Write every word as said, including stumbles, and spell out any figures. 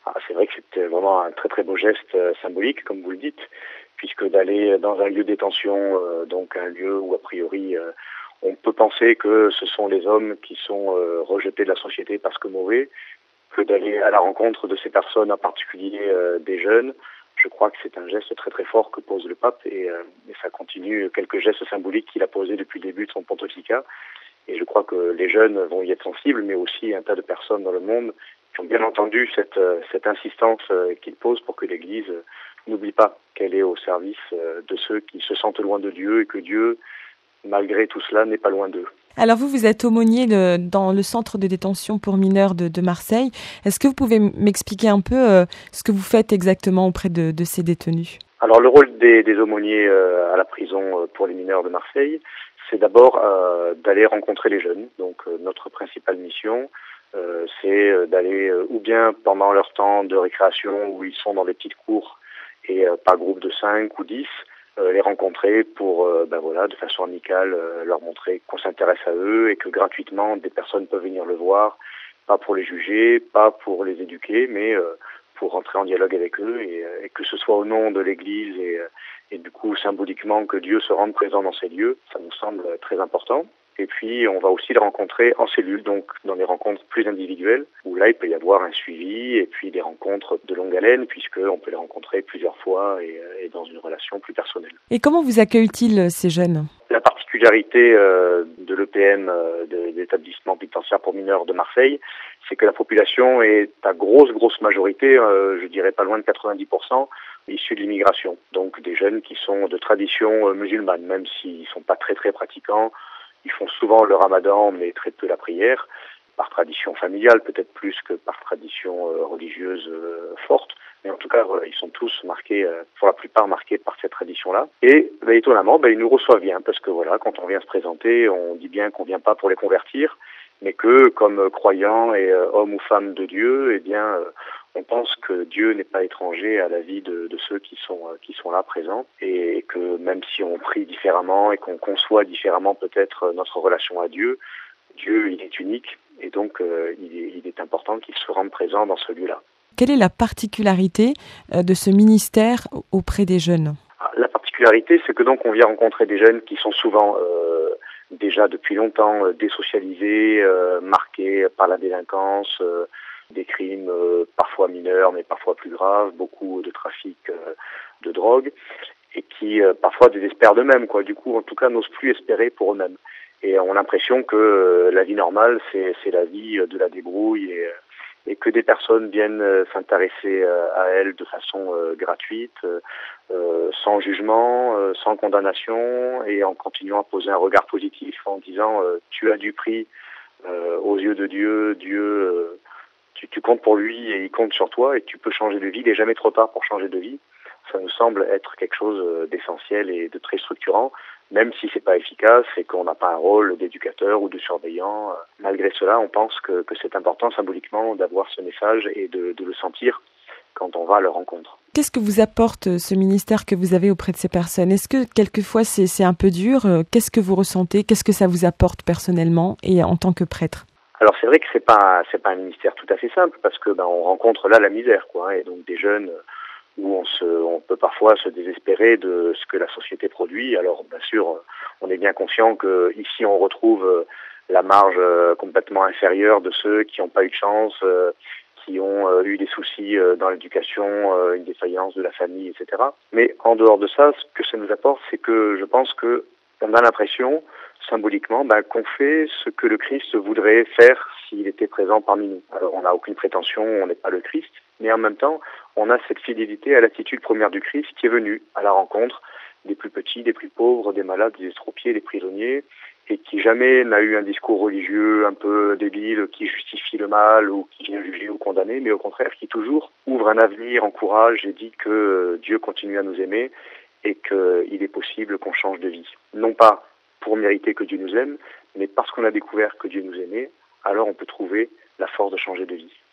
Ah, c'est vrai que c'était vraiment un très très beau geste euh, symbolique, comme vous le dites, puisque d'aller dans un lieu de détention, euh, donc un lieu où a priori euh, on peut penser que ce sont les hommes qui sont euh, rejetés de la société parce que mauvais, que d'aller à la rencontre de ces personnes, en particulier euh, des jeunes. Je crois que c'est un geste très très fort que pose le pape et, euh, et ça continue quelques gestes symboliques qu'il a posés depuis le début de son pontificat. Et je crois que les jeunes vont y être sensibles, mais aussi un tas de personnes dans le monde qui ont bien entendu cette, cette insistance qu'il pose pour que l'Église n'oublie pas qu'elle est au service de ceux qui se sentent loin de Dieu et que Dieu, malgré tout cela, n'est pas loin d'eux. Alors vous, vous êtes aumônier de, dans le centre de détention pour mineurs de, de Marseille. Est-ce que vous pouvez m'expliquer un peu euh, ce que vous faites exactement auprès de, de ces détenus ? Alors le rôle des, des aumôniers euh, à la prison pour les mineurs de Marseille, c'est d'abord euh, d'aller rencontrer les jeunes. Donc euh, notre principale mission, euh, c'est d'aller euh, ou bien pendant leur temps de récréation où ils sont dans des petites cours et euh, par groupe de cinq ou dix, euh, les rencontrer pour, euh, ben voilà, de façon amicale, euh, leur montrer qu'on s'intéresse à eux et que gratuitement des personnes peuvent venir le voir, pas pour les juger, pas pour les éduquer, mais euh, pour rentrer en dialogue avec eux et, et que ce soit au nom de l'Église et, et du coup symboliquement que Dieu se rende présent dans ces lieux, ça nous semble très important. Et puis on va aussi les rencontrer en cellule, donc dans des rencontres plus individuelles, où là il peut y avoir un suivi et puis des rencontres de longue haleine, puisqu'on peut les rencontrer plusieurs fois et, et dans une relation plus personnelle. Et comment vous accueillent-ils ces jeunes ? La particularité euh, de l'E P M, euh, de l'établissement pénitentiaire pour mineurs de Marseille, c'est que la population est à grosse, grosse majorité, euh, je dirais pas loin de quatre-vingt-dix pour cent, issus de l'immigration. Donc des jeunes qui sont de tradition euh, musulmane, même s'ils sont pas très, très pratiquants. Ils font souvent le ramadan, mais très peu la prière, par tradition familiale, peut-être plus que par tradition euh, religieuse euh, forte. Mais en tout cas, voilà, ils sont tous marqués, euh, pour la plupart marqués par cette tradition-là. Et ben, étonnamment, ben, ils nous reçoivent bien, parce que voilà, quand on vient se présenter, on dit bien qu'on vient pas pour les convertir, mais que, comme croyants et euh, hommes ou femmes de Dieu, eh bien, euh, on pense que Dieu n'est pas étranger à la vie de, de ceux qui sont euh, qui sont là présents, et que même si on prie différemment et qu'on conçoit différemment peut-être notre relation à Dieu, Dieu il est unique, et donc euh, il, est, il est important qu'il se rende présent dans ce lieu-là. Quelle est la particularité de ce ministère auprès des jeunes ? La particularité, c'est que donc on vient rencontrer des jeunes qui sont souvent euh, déjà depuis longtemps euh, désocialisés, euh, marqués par la délinquance, euh, des crimes euh, parfois mineurs mais parfois plus graves, beaucoup de trafic euh, de drogue, et qui euh, parfois désespèrent d'eux-mêmes, quoi. Du coup, en tout cas, n'osent plus espérer pour eux-mêmes. Et ont l'impression que euh, la vie normale, c'est, c'est la vie de la débrouille et et que des personnes viennent euh, s'intéresser euh, à elles de façon euh, gratuite, euh, sans jugement, euh, sans condamnation, et en continuant à poser un regard positif en disant euh, tu as du prix euh, aux yeux de Dieu, Dieu, euh, tu, tu comptes pour lui et il compte sur toi et tu peux changer de vie, il n'est jamais trop tard pour changer de vie. Ça nous semble être quelque chose d'essentiel et de très structurant, même si c'est pas efficace et qu'on n'a pas un rôle d'éducateur ou de surveillant. Malgré cela, on pense que, que c'est important symboliquement d'avoir ce message et de, de le sentir quand on va à leur rencontre. Qu'est-ce que vous apporte ce ministère que vous avez auprès de ces personnes ? Est-ce que quelquefois c'est, c'est un peu dur ? Qu'est-ce que vous ressentez ? Qu'est-ce que ça vous apporte personnellement et en tant que prêtre ? Alors c'est vrai que c'est pas c'est pas un ministère tout à fait simple parce que ben on rencontre là la misère, quoi, et donc des jeunes où on se, on peut parfois se désespérer de ce que la société produit. Alors bien sûr, on est bien conscient que ici on retrouve la marge complètement inférieure de ceux qui n'ont pas eu de chance, qui ont eu des soucis dans l'éducation, une défaillance de la famille, et cetera. Mais en dehors de ça, ce que ça nous apporte, c'est que je pense que on a l'impression, symboliquement, ben, qu'on fait ce que le Christ voudrait faire s'il était présent parmi nous. Alors on n'a aucune prétention, on n'est pas le Christ, mais en même temps, on a cette fidélité à l'attitude première du Christ qui est venu à la rencontre des plus petits, des plus pauvres, des malades, des estropiés, des prisonniers, et qui jamais n'a eu un discours religieux un peu débile qui justifie le mal ou qui vient juger ou condamner, mais au contraire qui toujours ouvre un avenir, encourage et dit que Dieu continue à nous aimer et qu'il est possible qu'on change de vie. Non pas pour mériter que Dieu nous aime, mais parce qu'on a découvert que Dieu nous aimait, alors on peut trouver la force de changer de vie.